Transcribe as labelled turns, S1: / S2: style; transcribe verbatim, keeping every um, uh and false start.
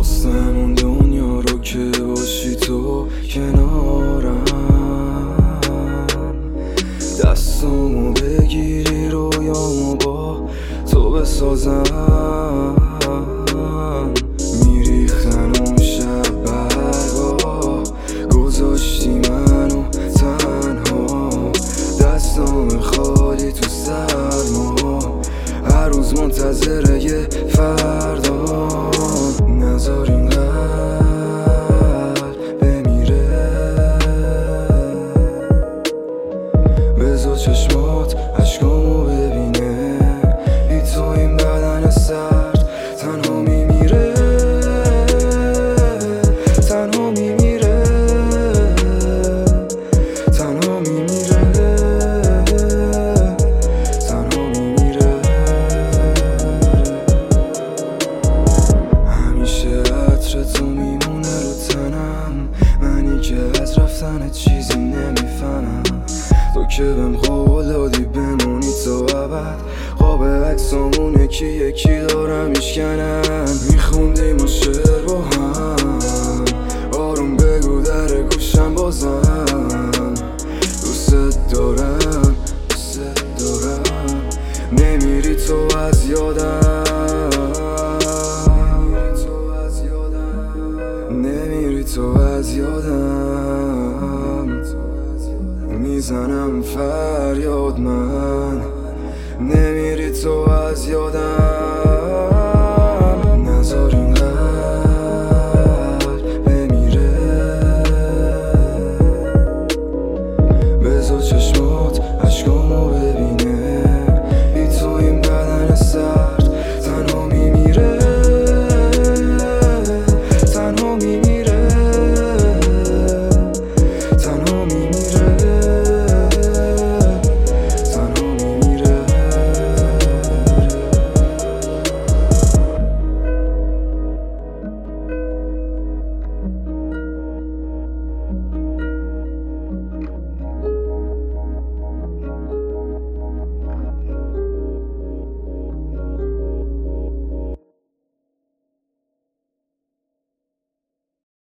S1: خواستم اون دنیا رو که باشی تو کنارم، دستامو بگیری رویامو با تو بسازم. میریختن اون شب برگا، گذاشتی منو تنها، دستام خالی تو سرما، هر روز منتظره یه فردا. نذار این قلب بمیره، بذار چشمات عشقامو ببینه، بی تو این بدن سرد تنها میمیره، تنها میمیره، تنها میمیره، تنها میمیره. همیشه عطر تو میمونه رو تنم، منی که از رفتن چیزی نمیفهمم. تو که بهم قول دادی بمونی تا ابد، خواب عکسامون یکی یکی دارم میشکنن. میخوندیم و شعر با هم، آروم بگو در گوشم بازم، دوست دارم دوست دارم. نمیری تو از یادم، نمیری تو از یادم، میزنم فریاد من، نمیری تو از یادم.